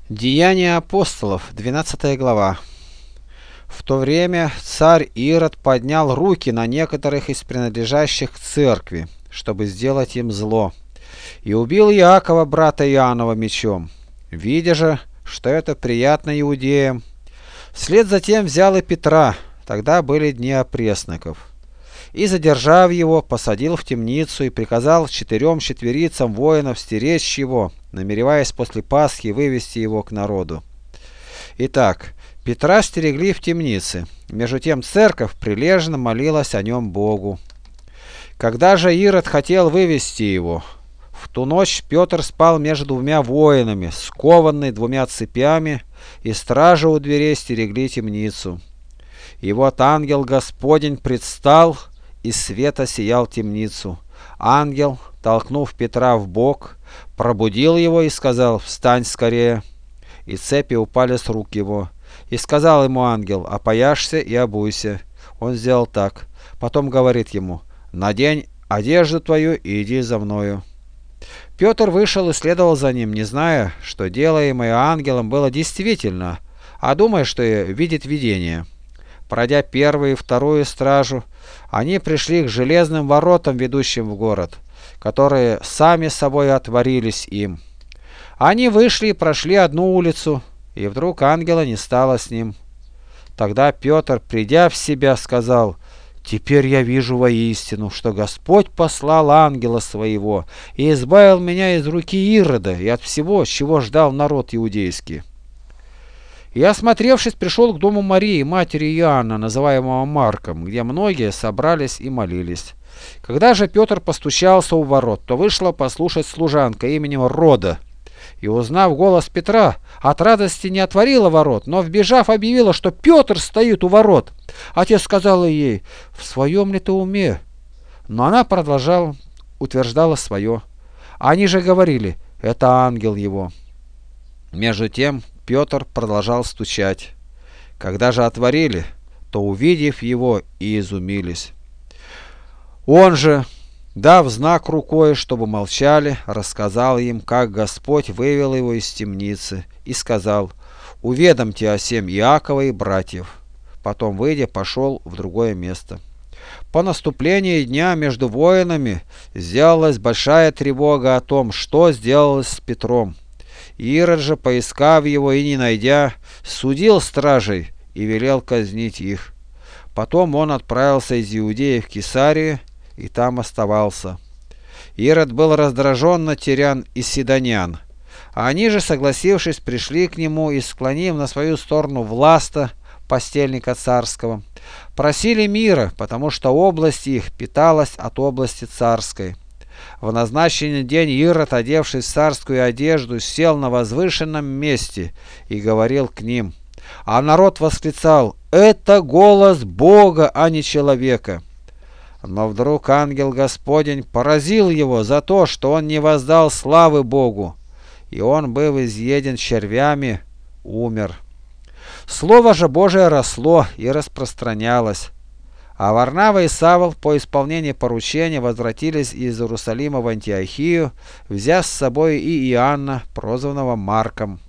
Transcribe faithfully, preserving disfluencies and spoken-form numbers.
Деяния апостолов, двенадцатая глава. В то время царь Ирод поднял руки на некоторых из принадлежащих к церкви, чтобы сделать им зло, и убил Иакова, брата Иоаннова, мечом, видя же, что это приятно иудеям. Вслед затем взял и Петра, тогда были дни опресноков, и, задержав его, посадил в темницу и приказал четырем четверицам воинов стеречь его, намереваясь после Пасхи вывести его к народу. Итак, Петра стерегли в темнице, между тем церковь прилежно молилась о нем Богу. Когда же Ирод хотел вывести его, в ту ночь Петр спал между двумя воинами, скованный двумя цепями, и стражи у дверей стерегли темницу. И вот ангел Господень предстал, и света сиял темницу. Ангел, толкнув Петра в бок, пробудил его и сказал: «Встань скорее!» И цепи упали с рук его. И сказал ему ангел: «Опояшься и обуйся». Он сделал так. Потом говорит ему: «Надень одежду твою и иди за мною». Петр вышел и следовал за ним, не зная, что делаемое ангелом было действительно, а думая, что видит видение. Пройдя первую и вторую стражу, они пришли к железным воротам, ведущим в город, которые сами собой отворились им. Они вышли и прошли одну улицу, и вдруг ангела не стало с ним. Тогда Петр, придя в себя, сказал: «Теперь я вижу воистину, что Господь послал ангела своего и избавил меня из руки Ирода и от всего, чего ждал народ иудейский». И, осмотревшись, пришел к дому Марии, матери Иоанна, называемого Марком, где многие собрались и молились. Когда же Петр постучался у ворот, то вышла послушать служанка именем Рода, и, узнав голос Петра, от радости не отворила ворот, но, вбежав, объявила, что Петр стоит у ворот. Отец сказал ей: «В своем ли ты уме?» Но она продолжала, утверждала свое. Они же говорили: «Это ангел его». Между тем Петр продолжал стучать. Когда же отворили, то, увидев его, и изумились. Он же, дав знак рукой, чтобы молчали, рассказал им, как Господь вывел его из темницы, и сказал: «Уведомьте о сем Иакова и братьев». Потом, выйдя, пошел в другое место. По наступлении дня между воинами сделалась большая тревога о том, что сделалось с Петром. Ирод же, поискав его и не найдя, судил стражей и велел казнить их. Потом он отправился из Иудеи в Кесарию и там оставался. Ирод был раздражен на тирян и сидонян. Они же, согласившись, пришли к нему и, склонив на свою сторону Власта, постельника царского, просили мира, потому что область их питалась от области царской. В назначенный день Ирод, одевшись в царскую одежду, сел на возвышенном месте и говорил к ним. А народ восклицал: «Это голос Бога, а не человека». Но вдруг ангел Господень поразил его за то, что он не воздал славы Богу, и он, быв изъеден червями, умер. Слово же Божие росло и распространялось. А Варнава и Савл по исполнении поручения возвратились из Иерусалима в Антиохию, взяв с собой и Иоанна, прозванного Марком.